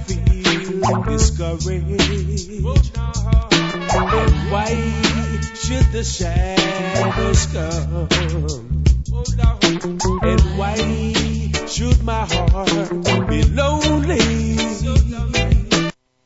feel discouraged? And why should the shadows come? And why should my heart be lonely?